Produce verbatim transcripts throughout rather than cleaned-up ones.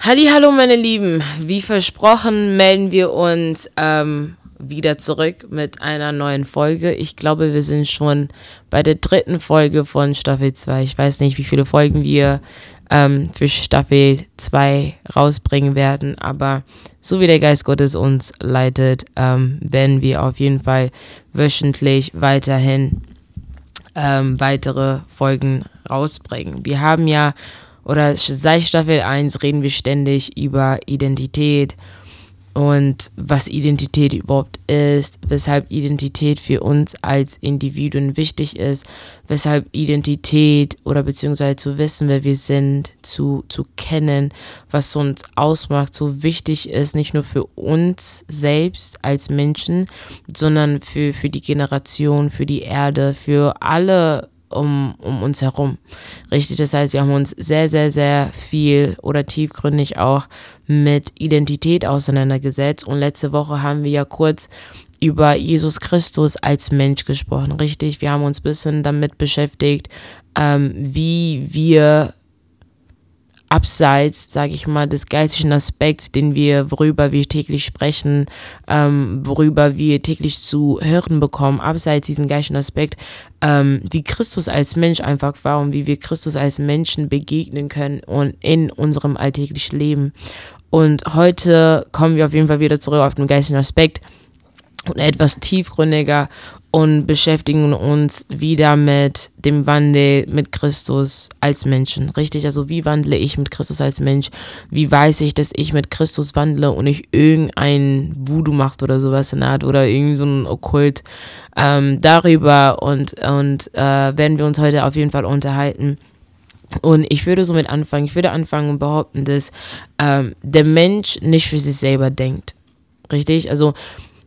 Hallihallo meine Lieben, wie versprochen melden wir uns ähm, wieder zurück mit einer neuen Folge. Ich glaube, wir sind schon bei der dritten Folge von Staffel zwei. Ich weiß nicht, wie viele Folgen wir ähm, für Staffel zwei rausbringen werden, aber so wie der Geist Gottes uns leitet, ähm, werden wir auf jeden Fall wöchentlich weiterhin ähm, weitere Folgen rausbringen. Wir haben ja Oder seit Staffel eins reden wir ständig über Identität und was Identität überhaupt ist, weshalb Identität für uns als Individuen wichtig ist, weshalb Identität oder beziehungsweise zu wissen, wer wir sind, zu, zu kennen, was uns ausmacht, so wichtig ist, nicht nur für uns selbst als Menschen, sondern für, für die Generation, für die Erde, für alle Um, um uns herum. Richtig, das heißt, wir haben uns sehr, sehr, sehr viel oder tiefgründig auch mit Identität auseinandergesetzt und letzte Woche haben wir ja kurz über Jesus Christus als Mensch gesprochen. Richtig, wir haben uns ein bisschen damit beschäftigt, ähm, wie wir abseits, sage ich mal, des geistlichen Aspekts, den wir, worüber wir täglich sprechen, ähm, worüber wir täglich zu hören bekommen, abseits diesen geistlichen Aspekt, ähm, wie Christus als Mensch einfach war und wie wir Christus als Menschen begegnen können und in unserem alltäglichen Leben. Und heute kommen wir auf jeden Fall wieder zurück auf den geistlichen Aspekt und etwas tiefgründiger und beschäftigen uns wieder mit dem Wandel mit Christus als Menschen. Richtig, also wie wandle ich mit Christus als Mensch? Wie weiß ich, dass ich mit Christus wandle und nicht irgendein Voodoo macht oder sowas in der Art oder irgend so ein Okkult ähm, darüber und, und äh, werden wir uns heute auf jeden Fall unterhalten. Und ich würde somit anfangen, ich würde anfangen und behaupten, dass ähm, der Mensch nicht für sich selber denkt. Richtig, also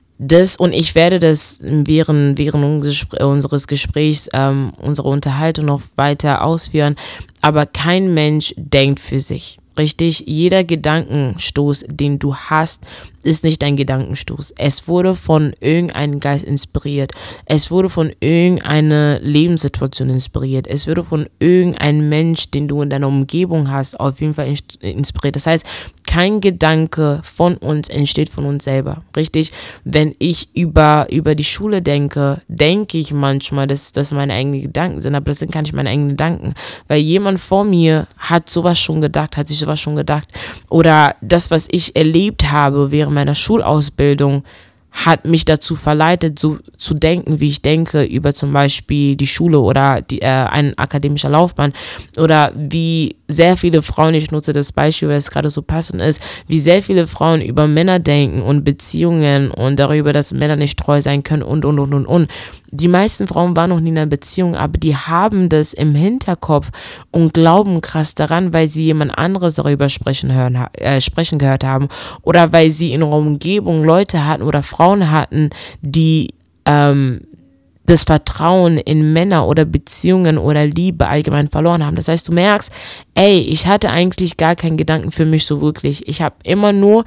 Das und ich werde das während, während unseres Gesprächs, ähm, unsere Unterhaltung noch weiter ausführen, aber kein Mensch denkt für sich. Richtig, jeder Gedankenstoß, den du hast, ist nicht dein Gedankenstoß. Es wurde von irgendeinem Geist inspiriert. Es wurde von irgendeiner Lebenssituation inspiriert. Es wurde von irgendeinem Mensch, den du in deiner Umgebung hast, auf jeden Fall inspiriert. Das heißt, kein Gedanke von uns entsteht von uns selber. Richtig, wenn ich über, über die Schule denke, denke ich manchmal, dass das meine eigenen Gedanken sind, aber das sind gar nicht meine eigenen Gedanken, weil jemand vor mir hat sowas schon gedacht, hat sich sowas schon gedacht oder das, was ich erlebt habe während meiner Schulausbildung, hat mich dazu verleitet, so zu denken, wie ich denke, über zum Beispiel die Schule oder die, äh, eine akademische Laufbahn oder wie sehr viele Frauen, ich nutze das Beispiel, weil es gerade so passend ist, wie sehr viele Frauen über Männer denken und Beziehungen und darüber, dass Männer nicht treu sein können und, und, und, und, und. Die meisten Frauen waren noch nie in einer Beziehung, aber die haben das im Hinterkopf und glauben krass daran, weil sie jemand anderes darüber sprechen, hören, äh, sprechen gehört haben oder weil sie in ihrer Umgebung Leute hatten oder Frauen hatten, die ähm, das Vertrauen in Männer oder Beziehungen oder Liebe allgemein verloren haben. Das heißt, du merkst, ey, ich hatte eigentlich gar keinen Gedanken für mich so wirklich. Ich habe immer nur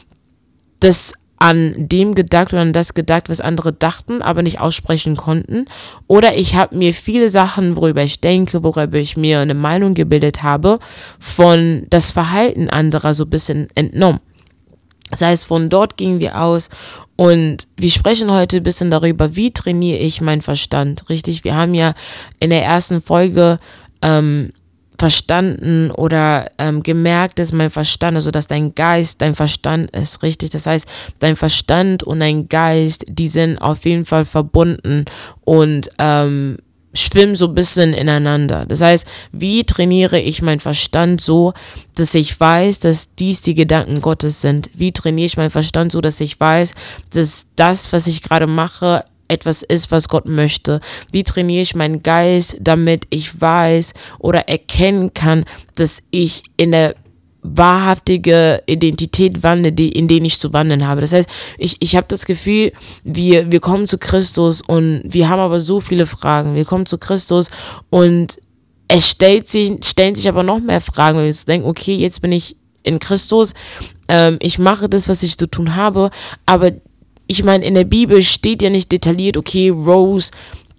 das an dem gedacht oder an das gedacht, was andere dachten, aber nicht aussprechen konnten. Oder ich habe mir viele Sachen, worüber ich denke, worüber ich mir eine Meinung gebildet habe, von das Verhalten anderer so ein bisschen entnommen. Das heißt, von dort gingen wir aus und wir sprechen heute ein bisschen darüber, wie trainiere ich meinen Verstand, richtig? Wir haben ja in der ersten Folge ähm, verstanden oder ähm, gemerkt, dass mein Verstand, also dass dein Geist dein Verstand ist, richtig? Das heißt, dein Verstand und dein Geist, die sind auf jeden Fall verbunden und ähm, schwimmen so ein bisschen ineinander. Das heißt, wie trainiere ich meinen Verstand so, dass ich weiß, dass dies die Gedanken Gottes sind? Wie trainiere ich meinen Verstand so, dass ich weiß, dass das, was ich gerade mache, etwas ist, was Gott möchte? Wie trainiere ich meinen Geist, damit ich weiß oder erkennen kann, dass ich in der wahrhaftige Identität wandle, die, in denen ich zu wandeln habe. Das heißt, ich, ich habe das Gefühl, wir, wir kommen zu Christus und wir haben aber so viele Fragen. Wir kommen zu Christus und es stellt sich, stellen sich aber noch mehr Fragen, weil wir uns denken, okay, jetzt bin ich in Christus, ähm, ich mache das, was ich zu tun habe, aber ich meine, in der Bibel steht ja nicht detailliert, okay, Rose,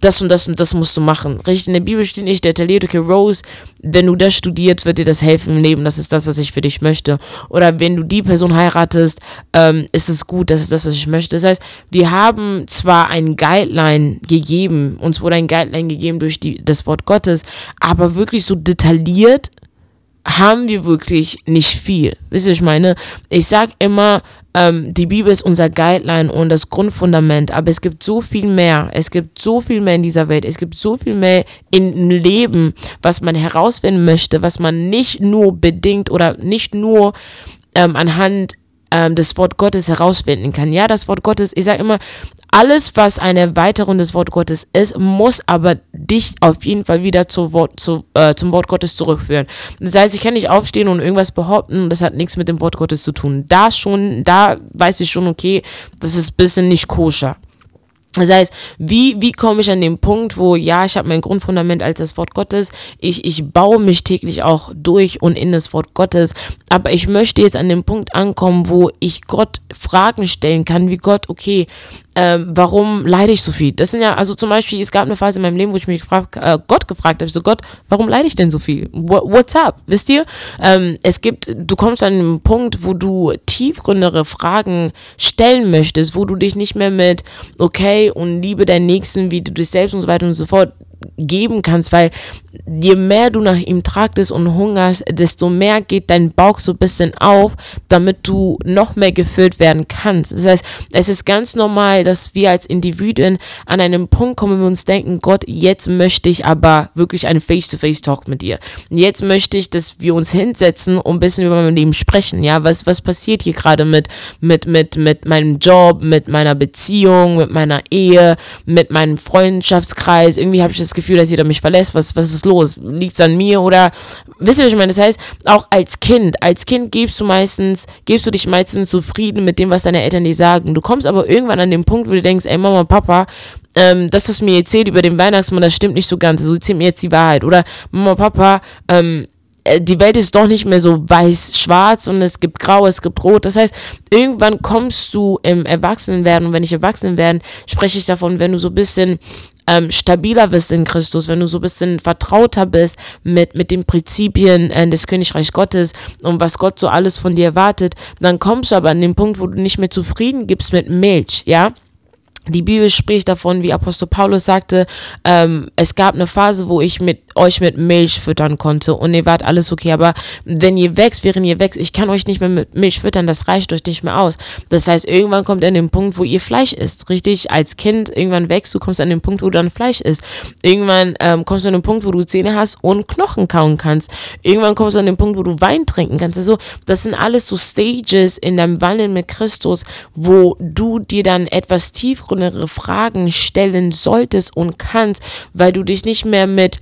das und das und das musst du machen. Richtig, in der Bibel steht nicht detailliert, okay, Rose, wenn du das studiert, wird dir das helfen im Leben, das ist das, was ich für dich möchte. Oder wenn du die Person heiratest, ähm, ist es gut, das ist das, was ich möchte. Das heißt, wir haben zwar ein Guideline gegeben, uns wurde ein Guideline gegeben durch die, das Wort Gottes, aber wirklich so detailliert haben wir wirklich nicht viel. Wisst ihr, was ich meine? Ich sag immer, ähm, die Bibel ist unser Guideline und das Grundfundament, aber es gibt so viel mehr. Es gibt so viel mehr in dieser Welt. Es gibt so viel mehr im Leben, was man herausfinden möchte, was man nicht nur bedingt oder nicht nur ähm, anhand ähm, des Wort Gottes herausfinden kann. Ja, das Wort Gottes, ich sage immer, alles, was eine Erweiterung des Wort Gottes ist, muss aber dich auf jeden Fall wieder zu Wort, zu, äh, zum Wort Gottes zurückführen. Das heißt, ich kann nicht aufstehen und irgendwas behaupten, das hat nichts mit dem Wort Gottes zu tun. Da schon, da weiß ich schon, okay, das ist ein bisschen nicht koscher. Das heißt, wie, wie komme ich an den Punkt, wo, ja, ich habe mein Grundfundament als das Wort Gottes, ich, ich baue mich täglich auch durch und in das Wort Gottes, aber ich möchte jetzt an den Punkt ankommen, wo ich Gott Fragen stellen kann, wie Gott, okay, ähm, warum leide ich so viel? Das sind ja, also zum Beispiel, es gab eine Phase in meinem Leben, wo ich mich gefragt, äh, Gott gefragt habe, so Gott, warum leide ich denn so viel? What, what's up? Wisst ihr? Ähm, es gibt, du kommst an einen Punkt, wo du tiefgründigere Fragen stellen möchtest, wo du dich nicht mehr mit, okay, und liebe deinen Nächsten, wie du dich selbst und so weiter und so fort geben kannst, weil je mehr du nach ihm trachtest und hungerst, desto mehr geht dein Bauch so ein bisschen auf, damit du noch mehr gefüllt werden kannst. Das heißt, es ist ganz normal, dass wir als Individuen an einem Punkt kommen, wo wir uns denken, Gott, jetzt möchte ich aber wirklich einen Face-to-Face-Talk mit dir. Jetzt möchte ich, dass wir uns hinsetzen und ein bisschen über mein Leben sprechen. Ja, was, was passiert hier gerade mit, mit, mit, mit meinem Job, mit meiner Beziehung, mit meiner Ehe, mit meinem Freundschaftskreis? Irgendwie habe ich das Gefühl, dass jeder mich verlässt. Was, was ist los? Liegt's an mir? Oder, wisst ihr, was ich meine? Das heißt, auch als Kind, als Kind gibst du meistens, gibst du dich meistens zufrieden mit dem, was deine Eltern dir sagen. Du kommst aber irgendwann an den Punkt, wo du denkst, ey Mama, Papa, ähm, das, was mir erzählt über den Weihnachtsmann, das stimmt nicht so ganz. So erzählt mir jetzt die Wahrheit. Oder Mama, Papa, ähm, die Welt ist doch nicht mehr so weiß-schwarz und es gibt grau, es gibt rot. Das heißt, irgendwann kommst du im Erwachsenenwerden, und wenn ich Erwachsenenwerden, spreche ich davon, wenn du so ein bisschen ähm, stabiler wirst in Christus, wenn du so ein bisschen vertrauter bist mit, mit den Prinzipien äh, des Königreichs Gottes und was Gott so alles von dir erwartet, dann kommst du aber an den Punkt, wo du nicht mehr zufrieden gibst mit Milch, ja. Die Bibel spricht davon, wie Apostel Paulus sagte, ähm, es gab eine Phase, wo ich mit euch mit Milch füttern konnte und ihr wart alles okay, aber wenn ihr wächst, während ihr wächst, ich kann euch nicht mehr mit Milch füttern, das reicht euch nicht mehr aus. Das heißt, irgendwann kommt an den Punkt, wo ihr Fleisch isst, richtig? Als Kind, irgendwann wächst du, kommst an den Punkt, wo du dann Fleisch isst. Irgendwann ähm, kommst du an den Punkt, wo du Zähne hast und Knochen kauen kannst. Irgendwann kommst du an den Punkt, wo du Wein trinken kannst. Also, das sind alles so Stages in deinem Wandel mit Christus, wo du dir dann etwas tiefgründigere Fragen stellen solltest und kannst, weil du dich nicht mehr mit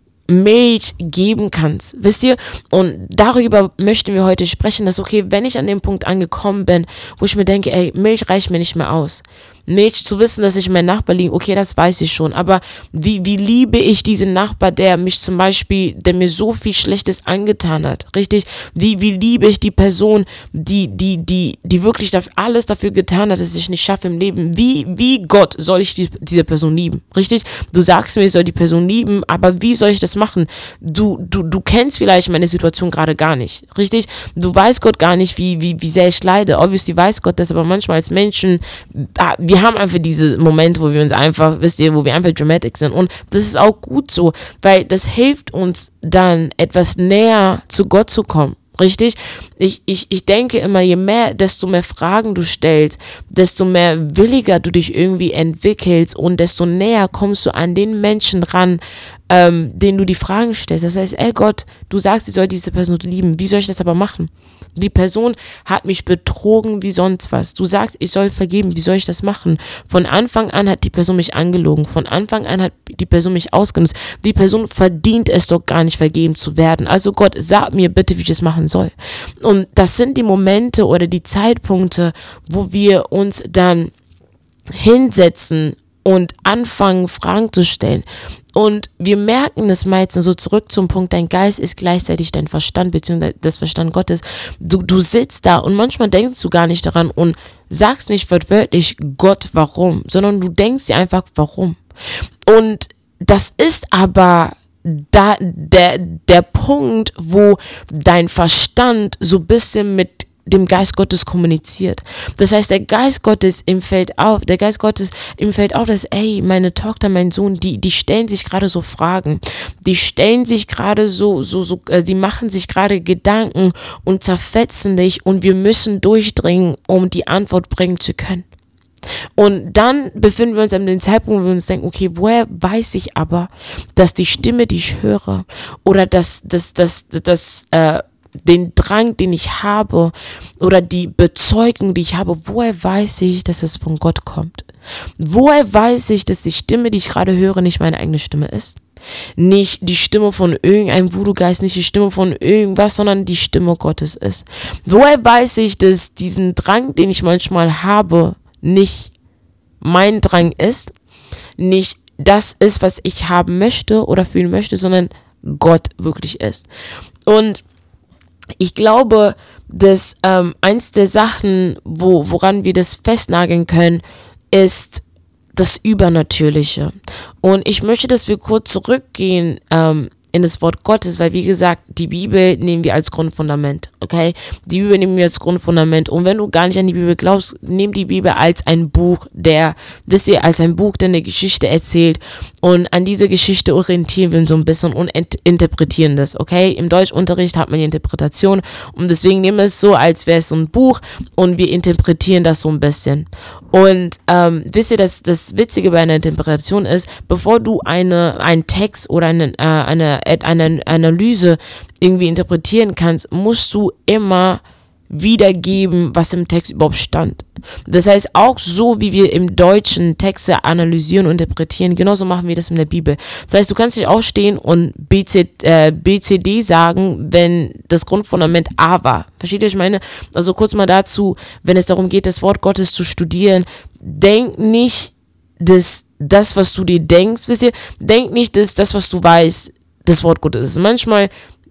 Milch geben kannst, wisst ihr? Und darüber möchten wir heute sprechen, dass, okay, wenn ich an dem Punkt angekommen bin, wo ich mir denke, ey, Milch reicht mir nicht mehr aus. Milch zu wissen, dass ich mein Nachbar liebe, okay, das weiß ich schon, aber wie, wie liebe ich diesen Nachbar, der mich zum Beispiel, der mir so viel Schlechtes angetan hat, richtig? Wie, wie liebe ich die Person, die, die, die, die wirklich dafür, alles dafür getan hat, dass ich nicht schaffe im Leben? Wie, wie Gott soll ich die, diese Person lieben, richtig? Du sagst mir, ich soll die Person lieben, aber wie soll ich das machen? Du, du, du kennst vielleicht meine Situation gerade gar nicht, richtig? Du weißt Gott gar nicht, wie, wie, wie sehr ich leide. Obviously weiß Gott das, aber manchmal als Menschen, wir haben einfach diese Momente, wo wir uns einfach, wisst ihr, wo wir einfach dramatic sind. Und das ist auch gut so, weil das hilft uns dann, etwas näher zu Gott zu kommen. Richtig? Ich, ich, ich denke immer, je mehr, desto mehr Fragen du stellst, desto mehr williger du dich irgendwie entwickelst und desto näher kommst du an den Menschen ran, ähm, denen du die Fragen stellst. Das heißt, ey Gott, du sagst, ich soll diese Person lieben. Wie soll ich das aber machen? Die Person hat mich betrogen wie sonst was. Du sagst, ich soll vergeben. Wie soll ich das machen? Von Anfang an hat die Person mich angelogen. Von Anfang an hat die Person mich ausgenutzt. Die Person verdient es doch gar nicht, vergeben zu werden. Also Gott, sag mir bitte, wie ich das machen soll. Und das sind die Momente oder die Zeitpunkte, wo wir uns dann hinsetzen und anfangen, Fragen zu stellen. Und wir merken das meistens so zurück zum Punkt, dein Geist ist gleichzeitig dein Verstand, beziehungsweise das Verstand Gottes. Du, du sitzt da und manchmal denkst du gar nicht daran und sagst nicht wortwörtlich Gott, warum, sondern du denkst dir einfach, warum. Und das ist aber da der, der Punkt, wo dein Verstand so ein bisschen mit dem Geist Gottes kommuniziert. Das heißt, der Geist Gottes ihm fällt auf, der Geist Gottes ihm fällt auf, dass, ey, meine Tochter, mein Sohn, die, die stellen sich gerade so Fragen, die stellen sich gerade so, so, so, äh, die machen sich gerade Gedanken und zerfetzen dich und wir müssen durchdringen, um die Antwort bringen zu können. Und dann befinden wir uns an dem Zeitpunkt, wo wir uns denken, okay, woher weiß ich aber, dass die Stimme, die ich höre, oder dass, dass, dass, dass, äh, den Drang, den ich habe, oder die Bezeugung, die ich habe, woher weiß ich, dass es von Gott kommt? Woher weiß ich, dass die Stimme, die ich gerade höre, nicht meine eigene Stimme ist? Nicht die Stimme von irgendeinem Voodoo-Geist, nicht die Stimme von irgendwas, sondern die Stimme Gottes ist. Woher weiß ich, dass diesen Drang, den ich manchmal habe, nicht mein Drang ist, nicht das ist, was ich haben möchte oder fühlen möchte, sondern Gott wirklich ist? Und ich glaube, dass ähm, eins der Sachen, wo, woran wir das festnageln können, ist das Übernatürliche. Und ich möchte, dass wir kurz zurückgehen ähm, in das Wort Gottes, weil wie gesagt, die Bibel nehmen wir als Grundfundament, okay? Die Bibel nehmen wir als Grundfundament. Und wenn du gar nicht an die Bibel glaubst, nimm die Bibel als ein Buch, der, wisst ihr, als ein Buch, der eine Geschichte erzählt. Und an diese Geschichte orientieren wir uns so ein bisschen und ent- interpretieren das, okay? Im Deutschunterricht hat man die Interpretation und deswegen nehmen wir es so, als wäre es so ein Buch und wir interpretieren das so ein bisschen. Und ähm, wisst ihr, dass das Witzige bei einer Interpretation ist, bevor du eine einen Text oder eine, äh, eine, eine Analyse irgendwie interpretieren kannst, musst du immer wiedergeben, was im Text überhaupt stand. Das heißt, auch so, wie wir im Deutschen Texte analysieren und interpretieren, genauso machen wir das in der Bibel. Das heißt, du kannst nicht aufstehen und B C, äh, B C D sagen, wenn das Grundfundament A war. Versteht ihr, was ich meine? Also kurz mal dazu, wenn es darum geht, das Wort Gottes zu studieren, denk nicht, dass das, was du dir denkst, wisst ihr, denk nicht, dass das, was du weißt, das Wort Gottes ist. Manchmal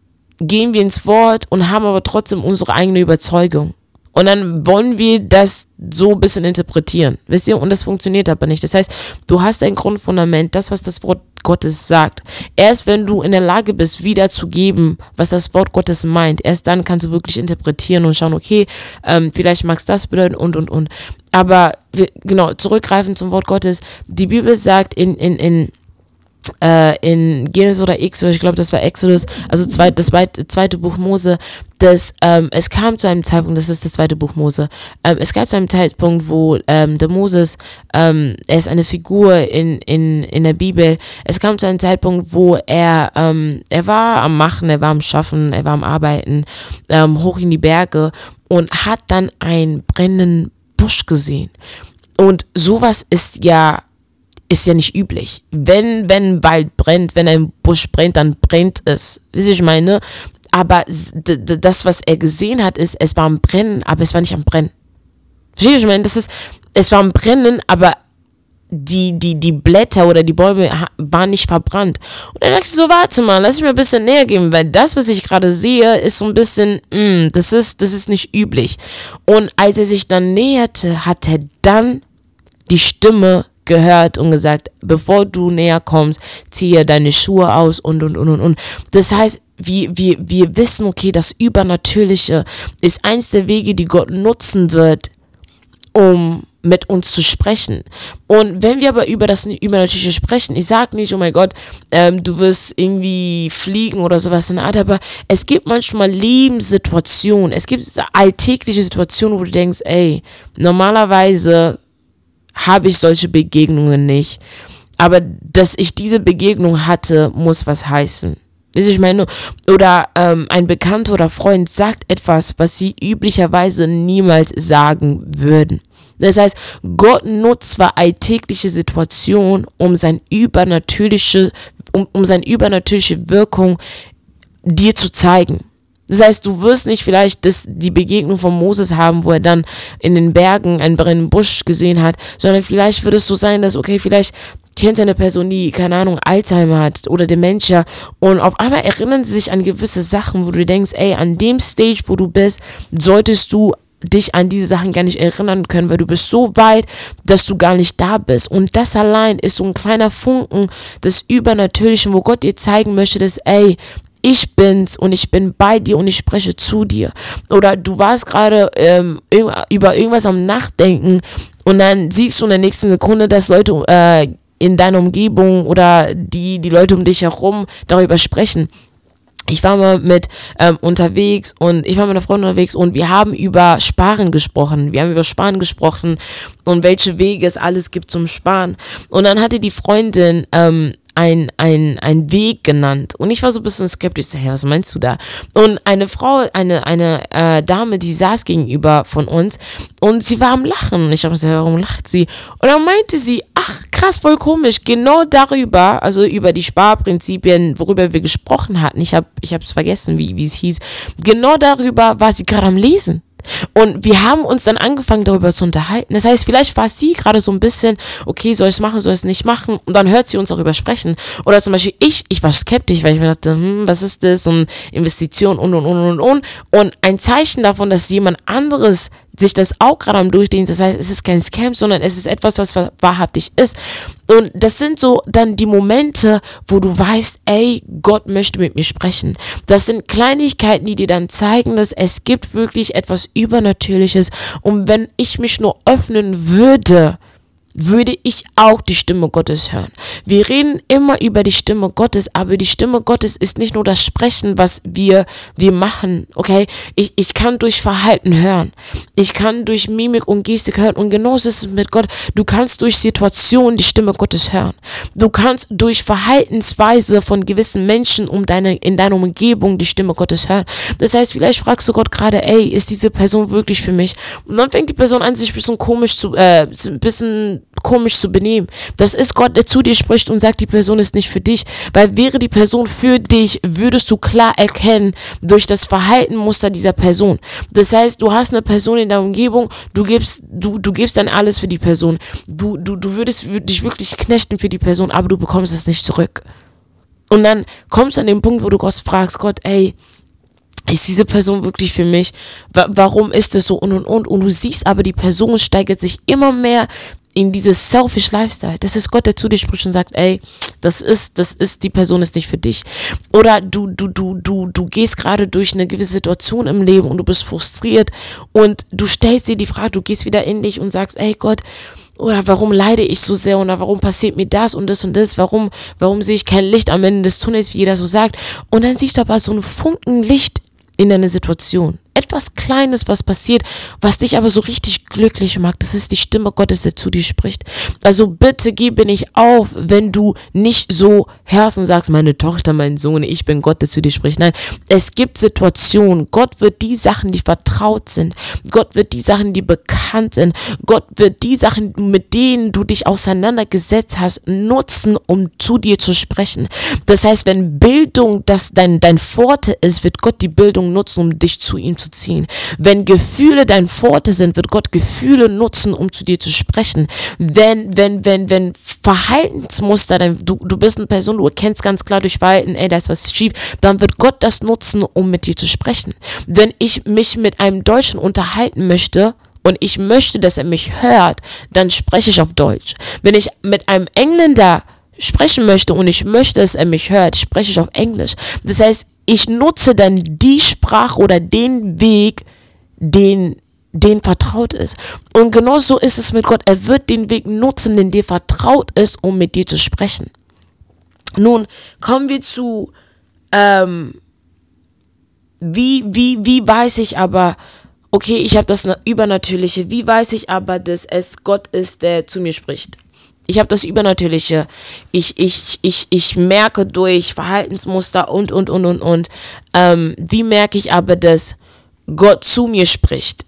gehen wir ins Wort und haben aber trotzdem unsere eigene Überzeugung. Und dann wollen wir das so ein bisschen interpretieren, wisst ihr? Und das funktioniert aber nicht. Das heißt, du hast ein Grundfundament, das, was das Wort Gottes sagt. Erst wenn du in der Lage bist, wiederzugeben, was das Wort Gottes meint, erst dann kannst du wirklich interpretieren und schauen, okay, ähm, vielleicht mag es das bedeuten und, und, und. Aber, wir, genau, zurückgreifen zum Wort Gottes. Die Bibel sagt in, in, in, äh, in Genesis oder Exodus, ich glaube, das war Exodus, also zweit, das zweite, zweite Buch Mose, dass ähm, es kam zu einem Zeitpunkt, das ist das zweite Buch Mose, ähm, es gab zu einem Zeitpunkt, wo ähm, der Moses, ähm, er ist eine Figur in, in, in der Bibel, es kam zu einem Zeitpunkt, wo er, ähm, er war am Machen, er war am Schaffen, er war am Arbeiten, ähm, hoch in die Berge und hat dann einen brennenden Busch gesehen. Und sowas ist ja ist ja nicht üblich. Wenn, wenn ein Wald brennt, wenn ein Busch brennt, dann brennt es. Wisst ihr, ich meine? Aber d- d- das, was er gesehen hat, ist, es war am Brennen, aber es war nicht am Brennen. Versteht ihr, ich meine? Das ist, es war am Brennen, aber die, die, die Blätter oder die Bäume ha- waren nicht verbrannt. Und dann dachte ich so, warte mal, lass mich mal ein bisschen näher gehen, weil das, was ich gerade sehe, ist so ein bisschen, mh, das ist, das ist nicht üblich. Und als er sich dann näherte, hat er dann die Stimme gehört und gesagt, bevor du näher kommst, ziehe deine Schuhe aus und, und, und, und, und. Das heißt, wir, wir, wir wissen, okay, das Übernatürliche ist eins der Wege, die Gott nutzen wird, um mit uns zu sprechen. Und wenn wir aber über das Übernatürliche sprechen, ich sage nicht, oh mein Gott, ähm, du wirst irgendwie fliegen oder sowas in der Art, aber es gibt manchmal Lebenssituationen, es gibt alltägliche Situationen, wo du denkst, ey, normalerweise habe ich solche Begegnungen nicht. Aber dass ich diese Begegnung hatte, muss was heißen. Wisst ihr, ich meine, oder ähm, ein Bekannter oder Freund sagt etwas, was sie üblicherweise niemals sagen würden. Das heißt, Gott nutzt zwar alltägliche Situationen, um sein übernatürliche, um, um seine übernatürliche Wirkung dir zu zeigen. Das heißt, du wirst nicht vielleicht das, die Begegnung von Moses haben, wo er dann in den Bergen einen brennenden Busch gesehen hat, sondern vielleicht wird es so sein, dass, okay, vielleicht kennt eine Person, die, keine Ahnung, Alzheimer hat oder Dementia und auf einmal erinnern sie sich an gewisse Sachen, wo du denkst, ey, an dem Stage, wo du bist, solltest du dich an diese Sachen gar nicht erinnern können, weil du bist so weit, dass du gar nicht da bist. Und das allein ist so ein kleiner Funken des Übernatürlichen, wo Gott dir zeigen möchte, dass, ey, ich bin's und ich bin bei dir und ich spreche zu dir. Oder du warst gerade ähm, über irgendwas am Nachdenken und dann siehst du in der nächsten Sekunde, dass Leute äh, in deiner Umgebung oder die, die Leute um dich herum darüber sprechen. Ich war mal mit ähm, unterwegs und ich war mit einer Freundin unterwegs und wir haben über Sparen gesprochen. Wir haben über Sparen gesprochen und welche Wege es alles gibt zum Sparen. Und dann hatte die Freundin ähm, ein, ein, ein Weg genannt. Und ich war so ein bisschen skeptisch. Hey, was meinst du da? Und eine Frau, eine, eine äh, Dame, die saß gegenüber von uns und sie war am Lachen. Und ich habe gesagt, warum lacht sie? Und dann meinte sie, ach krass, voll komisch, genau darüber, also über die Sparprinzipien, worüber wir gesprochen hatten. Ich habe ich habe es vergessen, wie, wie es hieß. Genau darüber war sie gerade am Lesen. Und wir haben uns dann angefangen, darüber zu unterhalten. Das heißt, vielleicht war sie gerade so ein bisschen, okay, soll ich es machen, soll ich es nicht machen? Und dann hört sie uns darüber sprechen. Oder zum Beispiel ich, ich war skeptisch, weil ich mir dachte, hm, was ist das? Und Investition und, und, und, und, und. Und ein Zeichen davon, dass jemand anderes sich das auch gerade am Durchdehnen, das heißt, es ist kein Scam, sondern es ist etwas, was wahrhaftig ist. Und das sind so dann die Momente, wo du weißt, ey, Gott möchte mit mir sprechen. Das sind Kleinigkeiten, die dir dann zeigen, dass es gibt wirklich etwas Übernatürliches. Und wenn ich mich nur öffnen würde, würde ich auch die Stimme Gottes hören. Wir reden immer über die Stimme Gottes, aber die Stimme Gottes ist nicht nur das Sprechen, was wir, wir machen, okay? Ich, ich kann durch Verhalten hören. Ich kann durch Mimik und Gestik hören und genauso ist es mit Gott. Du kannst durch Situationen die Stimme Gottes hören. Du kannst durch Verhaltensweise von gewissen Menschen um deine, in deiner Umgebung die Stimme Gottes hören. Das heißt, vielleicht fragst du Gott gerade, ey, ist diese Person wirklich für mich? Und dann fängt die Person an, sich ein bisschen komisch zu, äh, ein bisschen komisch zu benehmen. Das ist Gott, der zu dir spricht und sagt, die Person ist nicht für dich, weil wäre die Person für dich, würdest du klar erkennen durch das Verhaltenmuster dieser Person. Das heißt, du hast eine Person in der Umgebung, du gibst, du, du gibst dann alles für die Person. Du, du, du würdest dich wirklich knechten für die Person, aber du bekommst es nicht zurück. Und dann kommst du an den Punkt, wo du Gott fragst, Gott, ey, ist diese Person wirklich für mich? Warum ist das so und und und? Und du siehst aber, die Person steigert sich immer mehr in dieses selfish Lifestyle. Das ist Gott, der zu dir spricht und sagt, ey, das ist, das ist, die Person ist nicht für dich. Oder du, du, du, du, du gehst gerade durch eine gewisse Situation im Leben und du bist frustriert und du stellst dir die Frage, du gehst wieder in dich und sagst, ey Gott, oder warum leide ich so sehr oder warum passiert mir das und das und das, warum, warum sehe ich kein Licht am Ende des Tunnels, wie jeder so sagt. Und dann siehst du aber so einen Funken Licht in deiner Situation. Etwas Kleines, was passiert, was dich aber so richtig glücklich macht. Das ist die Stimme Gottes, der zu dir spricht. Also bitte gebe nicht auf, wenn du nicht so hörst und sagst, meine Tochter, mein Sohn, ich bin Gott, der zu dir spricht. Nein, es gibt Situationen. Gott wird die Sachen, die vertraut sind. Gott wird die Sachen, die bekannt sind. Gott wird die Sachen, mit denen du dich auseinandergesetzt hast, nutzen, um zu dir zu sprechen. Das heißt, wenn Bildung das dein, dein Forte ist, wird Gott die Bildung nutzen, um dich zu ihm zu ziehen. Wenn Gefühle dein Forte sind, wird Gott Gefühle nutzen, um zu dir zu sprechen. Wenn, wenn, wenn, wenn Verhaltensmuster, dann, du, du bist eine Person, du erkennst ganz klar durch Verhalten, ey, da ist was schief, dann wird Gott das nutzen, um mit dir zu sprechen. Wenn ich mich mit einem Deutschen unterhalten möchte, und ich möchte, dass er mich hört, dann spreche ich auf Deutsch. Wenn ich mit einem Engländer sprechen möchte und ich möchte, dass er mich hört, spreche ich auf Englisch. Das heißt, ich nutze dann die Sprache oder den Weg, den, den vertraut ist. Und genauso ist es mit Gott. Er wird den Weg nutzen, den dir vertraut ist, um mit dir zu sprechen. Nun kommen wir zu, ähm, wie, wie, wie weiß ich aber, okay, ich habe das Übernatürliche, wie weiß ich aber, dass es Gott ist, der zu mir spricht? Ich habe das Übernatürliche. Ich, ich, ich, ich merke durch Verhaltensmuster und, und, und, und, und. Ähm, wie merke ich aber, dass Gott zu mir spricht?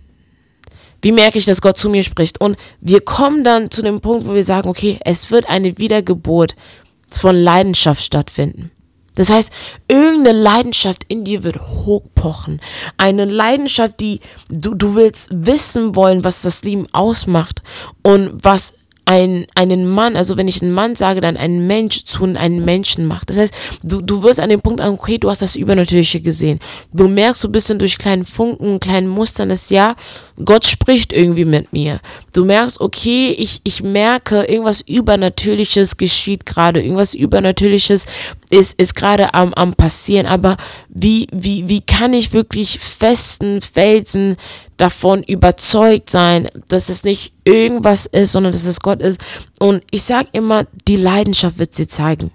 Wie merke ich, dass Gott zu mir spricht? Und wir kommen dann zu dem Punkt, wo wir sagen, okay, es wird eine Wiedergeburt von Leidenschaft stattfinden. Das heißt, irgendeine Leidenschaft in dir wird hochpochen. Eine Leidenschaft, die du, du willst wissen wollen, was das Leben ausmacht und was ein, einen Mann, also wenn ich einen Mann sage, dann ein Mensch zu einem Menschen macht. Das heißt, du, du wirst an dem Punkt an, okay, du hast das Übernatürliche gesehen. Du merkst so ein bisschen durch kleinen Funken, kleinen Mustern, dass ja, Gott spricht irgendwie mit mir. Du merkst, okay, ich, ich merke, irgendwas Übernatürliches geschieht gerade, irgendwas Übernatürliches ist, ist gerade am, am passieren, aber wie, wie, wie kann ich wirklich festen Felsen davon überzeugt sein, dass es nicht irgendwas ist, sondern dass es Gott ist? Und ich sag immer, die Leidenschaft wird sie zeigen.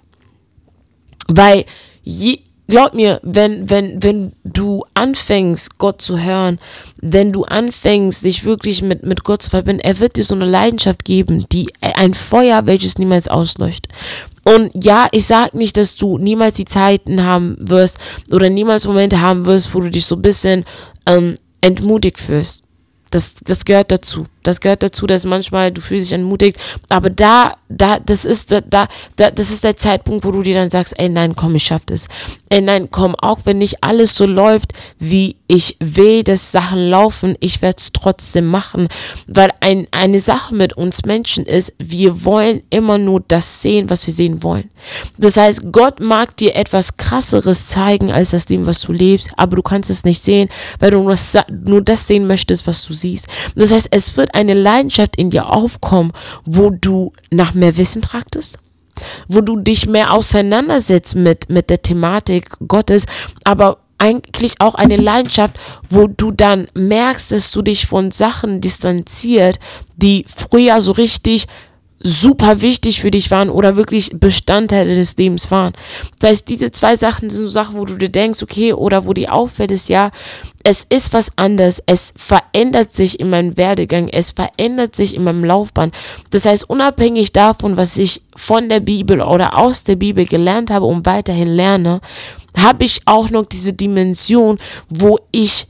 Weil, je, glaub mir, wenn, wenn, wenn du anfängst, Gott zu hören, wenn du anfängst, dich wirklich mit, mit Gott zu verbinden, er wird dir so eine Leidenschaft geben, die, ein Feuer, welches niemals ausleuchtet. Und ja, ich sag nicht, dass du niemals die Zeiten haben wirst oder niemals Momente haben wirst, wo du dich so ein bisschen ähm, entmutigt fühlst. Das, das gehört dazu. Das gehört dazu, dass manchmal du fühlst dich entmutigt. Aber da, da, das ist, da, da, das ist der Zeitpunkt, wo du dir dann sagst, ey, nein, komm, ich schaff das. Ey, nein, komm, auch wenn nicht alles so läuft, wie ich will, dass Sachen laufen, ich werde es trotzdem machen. Weil ein, eine Sache mit uns Menschen ist, wir wollen immer nur das sehen, was wir sehen wollen. Das heißt, Gott mag dir etwas Krasseres zeigen, als das Leben, was du lebst, aber du kannst es nicht sehen, weil du nur, nur das sehen möchtest, was du siehst. Das heißt, es wird eine Leidenschaft in dir aufkommen, wo du nach mehr Wissen trachtest, wo du dich mehr auseinandersetzt mit, mit der Thematik Gottes, aber eigentlich auch eine Leidenschaft, wo du dann merkst, dass du dich von Sachen distanziert, die früher so richtig super wichtig für dich waren oder wirklich Bestandteile des Lebens waren. Das heißt, diese zwei Sachen sind so Sachen, wo du dir denkst, okay, oder wo dir auffällt, ist ja, es ist was anderes, es verändert sich in meinem Werdegang, es verändert sich in meinem Laufbahn. Das heißt, unabhängig davon, was ich von der Bibel oder aus der Bibel gelernt habe und weiterhin lerne, habe ich auch noch diese Dimension, wo ich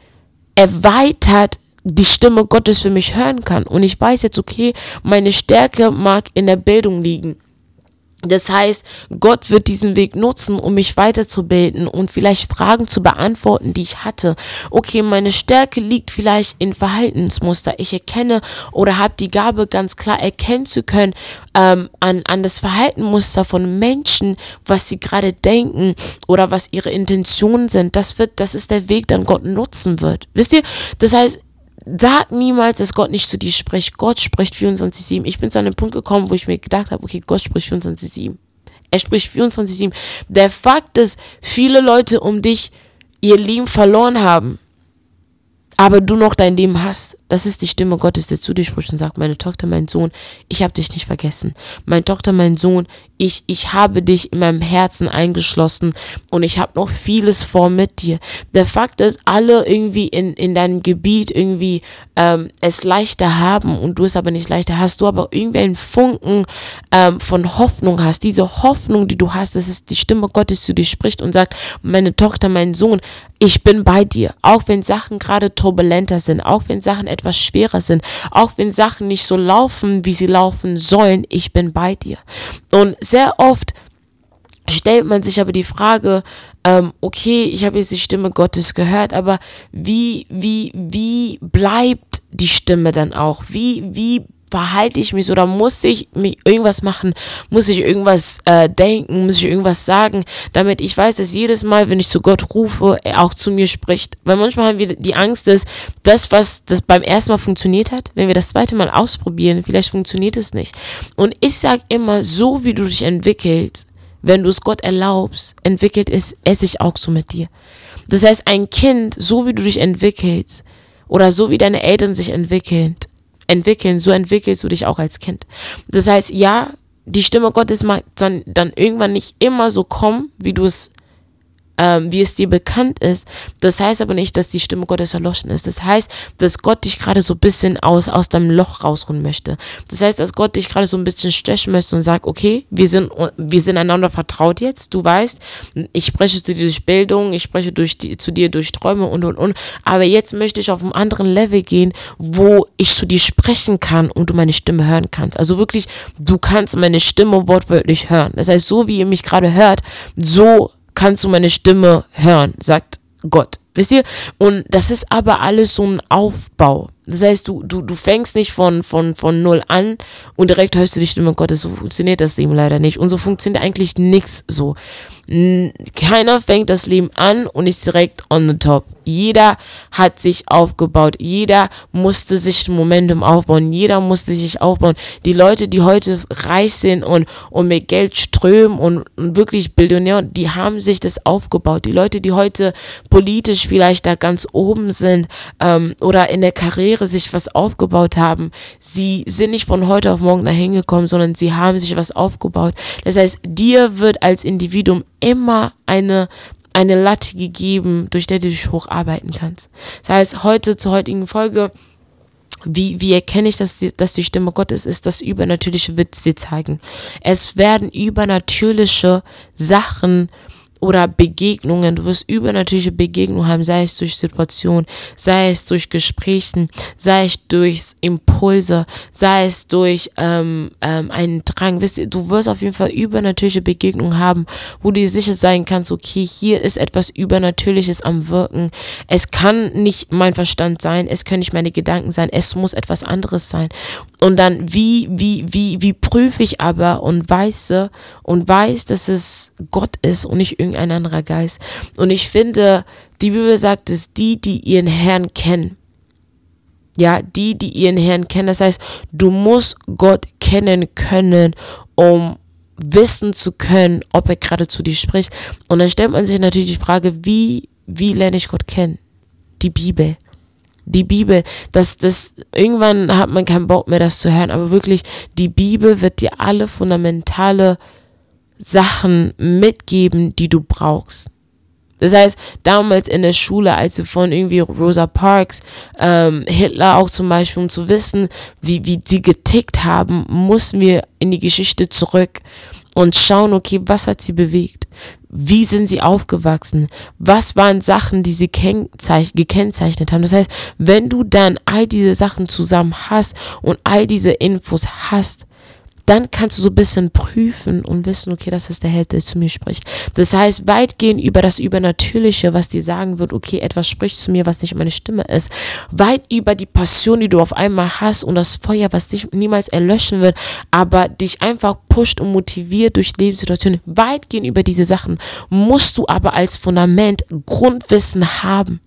erweitert die Stimme Gottes für mich hören kann. Und ich weiß jetzt, okay, meine Stärke mag in der Bildung liegen. Das heißt, Gott wird diesen Weg nutzen, um mich weiterzubilden und vielleicht Fragen zu beantworten, die ich hatte. Okay, meine Stärke liegt vielleicht in Verhaltensmuster. Ich erkenne oder habe die Gabe, ganz klar erkennen zu können, ähm, an, an das Verhaltensmuster von Menschen, was sie gerade denken oder was ihre Intentionen sind. Das wird, das ist der Weg, den Gott nutzen wird. Wisst ihr? Das heißt, sag niemals, dass Gott nicht zu dir spricht. Gott spricht vierundzwanzig sieben. Ich bin zu einem Punkt gekommen, wo ich mir gedacht habe, okay, Gott spricht vierundzwanzig sieben. Er spricht vierundzwanzig sieben. Der Fakt ist, viele Leute um dich ihr Leben verloren haben, aber du noch dein Leben hast. Das ist die Stimme Gottes, der zu dir spricht und sagt, meine Tochter, mein Sohn, ich habe dich nicht vergessen. Meine Tochter, mein Sohn, ich, ich habe dich in meinem Herzen eingeschlossen und ich habe noch vieles vor mit dir. Der Fakt ist, alle irgendwie in, in deinem Gebiet irgendwie ähm, es leichter haben und du es aber nicht leichter hast, du aber irgendwie einen Funken ähm, von Hoffnung hast. Diese Hoffnung, die du hast, das ist die Stimme Gottes, die zu dir spricht und sagt, meine Tochter, mein Sohn, ich bin bei dir. Auch wenn Sachen gerade turbulenter sind, auch wenn Sachen etwas schwerer sind, auch wenn Sachen nicht so laufen, wie sie laufen sollen, ich bin bei dir. Und sehr oft stellt man sich aber die Frage, ähm, okay, ich habe jetzt die Stimme Gottes gehört, aber wie, wie, wie bleibt die Stimme dann auch? Wie, wie verhalte ich mich oder muss ich mich irgendwas machen, muss ich irgendwas äh, denken, muss ich irgendwas sagen, damit ich weiß, dass jedes Mal, wenn ich zu Gott rufe, er auch zu mir spricht. Weil manchmal haben wir die Angst, dass das, was das beim ersten Mal funktioniert hat, wenn wir das zweite Mal ausprobieren, vielleicht funktioniert es nicht. Und ich sage immer, so wie du dich entwickelst, wenn du es Gott erlaubst, entwickelt es, es sich auch so mit dir. Das heißt, ein Kind, so wie du dich entwickelst oder so wie deine Eltern sich entwickeln, entwickeln, so entwickelst du dich auch als Kind. Das heißt, ja, die Stimme Gottes mag dann, dann irgendwann nicht immer so kommen, wie du es ähm, wie es dir bekannt ist. Das heißt aber nicht, dass die Stimme Gottes erloschen ist. Das heißt, dass Gott dich gerade so ein bisschen aus, aus deinem Loch rausholen möchte. Das heißt, dass Gott dich gerade so ein bisschen stechen möchte und sagt, okay, wir sind, wir sind einander vertraut jetzt. Du weißt, ich spreche zu dir durch Bildung, ich spreche durch die, zu dir durch Träume und, und, und. Aber jetzt möchte ich auf einem anderen Level gehen, wo ich zu dir sprechen kann und du meine Stimme hören kannst. Also wirklich, du kannst meine Stimme wortwörtlich hören. Das heißt, so wie ihr mich gerade hört, so kannst du meine Stimme hören, sagt Gott. Wisst ihr? Und das ist aber alles so ein Aufbau. Das heißt, du, du, du fängst nicht von, von, von null an und direkt hörst du die Stimme Gottes. So funktioniert das Leben leider nicht. Und so funktioniert eigentlich nichts so. Keiner fängt das Leben an und ist direkt on the top. Jeder hat sich aufgebaut. Jeder musste sich Momentum aufbauen. Jeder musste sich aufbauen. Die Leute, die heute reich sind und, und mit Geld strömen und, und wirklich Billionär, die haben sich das aufgebaut. Die Leute, die heute politisch vielleicht da ganz oben sind ähm, oder in der Karriere sich was aufgebaut haben, sie sind nicht von heute auf morgen dahin gekommen, sondern sie haben sich was aufgebaut. Das heißt, dir wird als Individuum immer eine eine Latte gegeben, durch der du dich hocharbeiten kannst. Das heißt, heute zur heutigen Folge, wie, wie erkenne ich, dass die, dass die Stimme Gottes ist, das Übernatürliche wird sie zeigen. Es werden übernatürliche Sachen oder Begegnungen, du wirst übernatürliche Begegnungen haben, sei es durch Situationen, sei es durch Gesprächen, sei es durch Impulse, sei es durch ähm, ähm, einen Drang. Wisst ihr, du wirst auf jeden Fall übernatürliche Begegnungen haben, wo du dir sicher sein kannst, okay, hier ist etwas Übernatürliches am Wirken. Es kann nicht mein Verstand sein, es können nicht meine Gedanken sein, es muss etwas anderes sein. Und dann, wie, wie, wie, wie prüfe ich aber und weiß und weiß, dass es Gott ist und nicht irgendein anderer Geist. Und ich finde, die Bibel sagt es, die, die ihren Herrn kennen. Ja, die, die ihren Herrn kennen. Das heißt, du musst Gott kennen können, um wissen zu können, ob er gerade zu dir spricht. Und dann stellt man sich natürlich die Frage, wie, wie lerne ich Gott kennen? Die Bibel. Die Bibel, das, das, irgendwann hat man keinen Bock mehr, das zu hören, aber wirklich, die Bibel wird dir alle fundamentale Sachen mitgeben, die du brauchst. Das heißt, damals in der Schule, als wir von irgendwie Rosa Parks, ähm, Hitler auch zum Beispiel, um zu wissen, wie, wie sie getickt haben, mussten wir in die Geschichte zurück und schauen, okay, was hat sie bewegt? Wie sind sie aufgewachsen? Was waren Sachen, die sie gekennzeichnet haben? Das heißt, wenn du dann all diese Sachen zusammen hast und all diese Infos hast, dann kannst du so ein bisschen prüfen und wissen, okay, das ist der Herr, der zu mir spricht. Das heißt, weitgehend über das Übernatürliche, was dir sagen wird, okay, etwas spricht zu mir, was nicht meine Stimme ist. Weit über die Passion, die du auf einmal hast und das Feuer, was dich niemals erlöschen wird, aber dich einfach pusht und motiviert durch Lebenssituationen. Weitgehend über diese Sachen musst du aber als Fundament Grundwissen haben.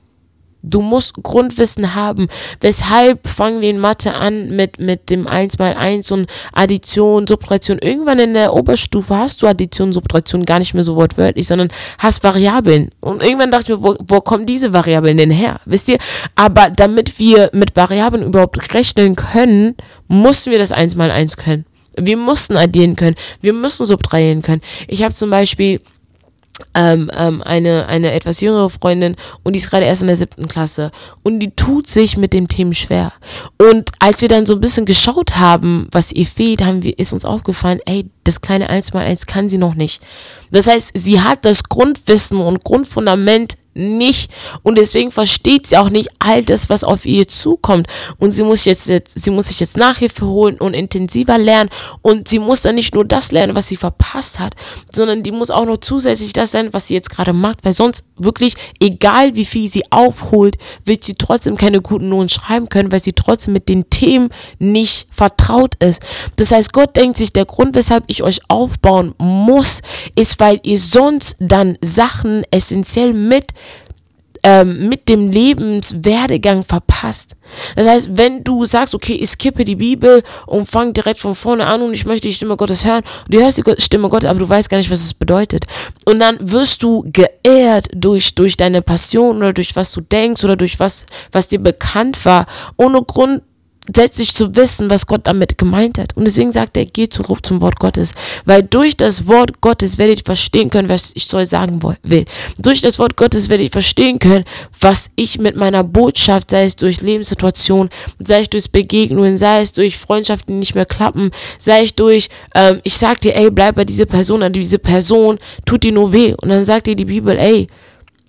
Du musst Grundwissen haben. Weshalb fangen wir in Mathe an mit, mit dem eins mal eins und Addition, Subtraktion. Irgendwann in der Oberstufe hast du Addition, Subtraktion gar nicht mehr so wortwörtlich, sondern hast Variablen. Und irgendwann dachte ich mir, wo, wo kommen diese Variablen denn her? Wisst ihr? Aber damit wir mit Variablen überhaupt rechnen können, mussten wir das eins mal eins können. Wir mussten addieren können. Wir müssen subtrahieren können. Ich habe zum Beispiel Ähm, ähm, eine, eine etwas jüngere Freundin und die ist gerade erst in der siebten Klasse und die tut sich mit dem Thema schwer. Und als wir dann so ein bisschen geschaut haben, was ihr fehlt, haben wir, ist uns aufgefallen, ey, das kleine eins mal eins kann sie noch nicht. Das heißt, sie hat das Grundwissen und Grundfundament nicht und deswegen versteht sie auch nicht all das, was auf ihr zukommt und sie muss jetzt, jetzt sie muss sich jetzt Nachhilfe holen und intensiver lernen und sie muss dann nicht nur das lernen, was sie verpasst hat, sondern die muss auch noch zusätzlich das lernen, was sie jetzt gerade macht, weil sonst wirklich, egal wie viel sie aufholt, wird sie trotzdem keine guten Noten schreiben können, weil sie trotzdem mit den Themen nicht vertraut ist. Das heißt, Gott denkt sich, der Grund, weshalb ich euch aufbauen muss, ist, weil ihr sonst dann Sachen essentiell mit Ähm, mit dem Lebenswerdegang verpasst. Das heißt, wenn du sagst, okay, ich skippe die Bibel und fang direkt von vorne an und ich möchte die Stimme Gottes hören, du hörst die Stimme Gottes, aber du weißt gar nicht, was es bedeutet. Und dann wirst du geehrt durch, durch deine Passion oder durch was du denkst oder durch was, was dir bekannt war, ohne Grund letztlich zu wissen, was Gott damit gemeint hat. Und deswegen sagt er, geh zurück zum Wort Gottes. Weil durch das Wort Gottes werde ich verstehen können, was ich soll sagen will. Durch das Wort Gottes werde ich verstehen können, was ich mit meiner Botschaft, sei es durch Lebenssituationen, sei es durch Begegnungen, sei es durch Freundschaften, die nicht mehr klappen, sei es durch, ähm, ich sag dir, ey, bleib bei dieser Person, an diese Person, tut dir nur weh. Und dann sagt dir die Bibel, ey,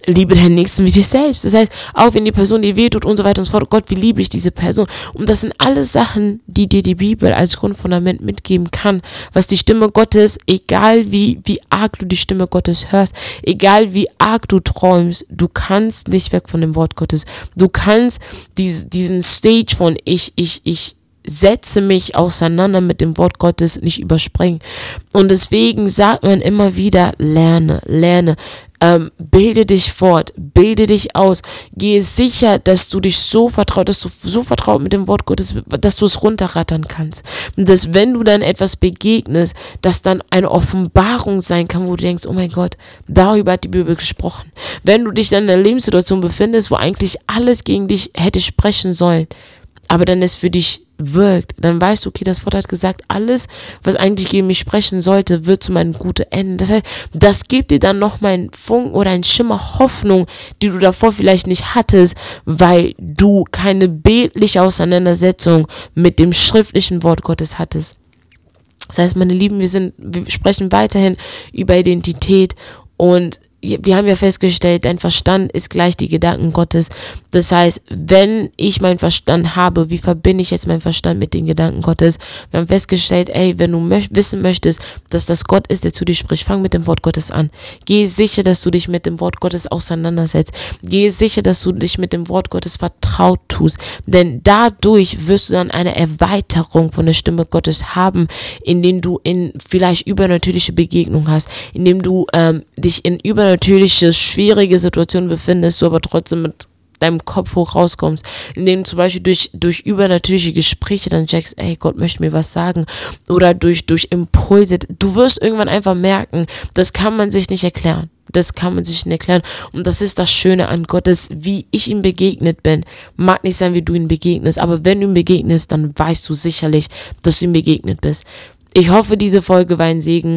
liebe deinen Nächsten wie dich selbst. Das heißt, auch wenn die Person dir wehtut und so weiter und so fort, Gott, wie liebe ich diese Person? Und das sind alles Sachen, die dir die Bibel als Grundfundament mitgeben kann, was die Stimme Gottes, egal wie, wie arg du die Stimme Gottes hörst, egal wie arg du träumst, du kannst nicht weg von dem Wort Gottes. Du kannst dies, diesen Stage von ich, ich, ich, setze mich auseinander mit dem Wort Gottes nicht überspringen. Und deswegen sagt man immer wieder, lerne, lerne, ähm, bilde dich fort, bilde dich aus, gehe sicher, dass du dich so vertraut, dass du so vertraut mit dem Wort Gottes, dass du es runterrattern kannst. Und dass wenn du dann etwas begegnest, dass dann eine Offenbarung sein kann, wo du denkst, oh mein Gott, darüber hat die Bibel gesprochen. Wenn du dich dann in einer Lebenssituation befindest, wo eigentlich alles gegen dich hätte sprechen sollen, aber dann es für dich wirkt, dann weißt du, okay, das Wort hat gesagt, alles, was eigentlich gegen mich sprechen sollte, wird zu meinem guten Ende. Das heißt, das gibt dir dann nochmal einen Funken oder einen Schimmer Hoffnung, die du davor vielleicht nicht hattest, weil du keine bildliche Auseinandersetzung mit dem schriftlichen Wort Gottes hattest. Das heißt, meine Lieben, wir sind, wir sprechen weiterhin über Identität und wir haben ja festgestellt, dein Verstand ist gleich die Gedanken Gottes. Das heißt, wenn ich meinen Verstand habe, wie verbinde ich jetzt meinen Verstand mit den Gedanken Gottes? Wir haben festgestellt, ey, wenn du mö- wissen möchtest, dass das Gott ist, der zu dir spricht, fang mit dem Wort Gottes an. Geh sicher, dass du dich mit dem Wort Gottes auseinandersetzt. Geh sicher, dass du dich mit dem Wort Gottes vertraut tust. Denn dadurch wirst du dann eine Erweiterung von der Stimme Gottes haben, indem du in vielleicht übernatürliche Begegnungen hast, indem du ähm, dich in übernatürliche natürliche, schwierige Situationen befindest, du aber trotzdem mit deinem Kopf hoch rauskommst, indem du zum Beispiel durch, durch übernatürliche Gespräche dann checkst, ey, Gott möchte mir was sagen, oder durch, durch Impulse, du wirst irgendwann einfach merken, das kann man sich nicht erklären, das kann man sich nicht erklären, und das ist das Schöne an Gott, dass wie ich ihm begegnet bin, mag nicht sein, wie du ihm begegnest, aber wenn du ihm begegnest, dann weißt du sicherlich, dass du ihm begegnet bist. Ich hoffe, diese Folge war ein Segen.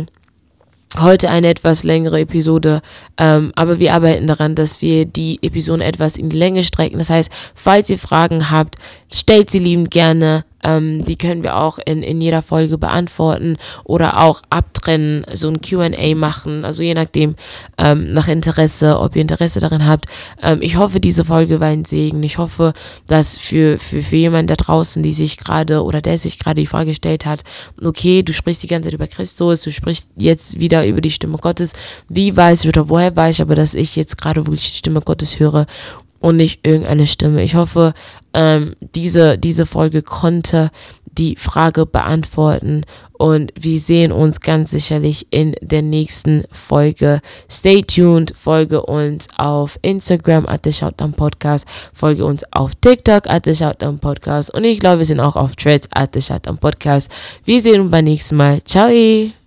Heute eine etwas längere Episode, ähm, aber wir arbeiten daran, dass wir die Episoden etwas in die Länge strecken. Das heißt, falls ihr Fragen habt, stellt sie liebend gerne. Ähm, die können wir auch in, in jeder Folge beantworten oder auch abtrennen, so ein Q and A machen, also je nachdem, ähm, nach Interesse, ob ihr Interesse darin habt. Ähm, ich hoffe, diese Folge war ein Segen. Ich hoffe, dass für, für, für jemanden da draußen, die sich gerade oder der sich gerade die Frage gestellt hat, okay, du sprichst die ganze Zeit über Christus, du sprichst jetzt wieder über die Stimme Gottes. Wie weiß ich oder woher weiß ich aber, dass ich jetzt gerade wirklich die Stimme Gottes höre und nicht irgendeine Stimme? Ich hoffe, ähm, diese, diese Folge konnte die Frage beantworten und wir sehen uns ganz sicherlich in der nächsten Folge. Stay tuned, folge uns auf Instagram at the Shoutdown Podcast, folge uns auf TikTok at the Shoutdown Podcast und ich glaube, wir sind auch auf Threads at the Shoutdown Podcast. Wir sehen uns beim nächsten Mal. Ciao!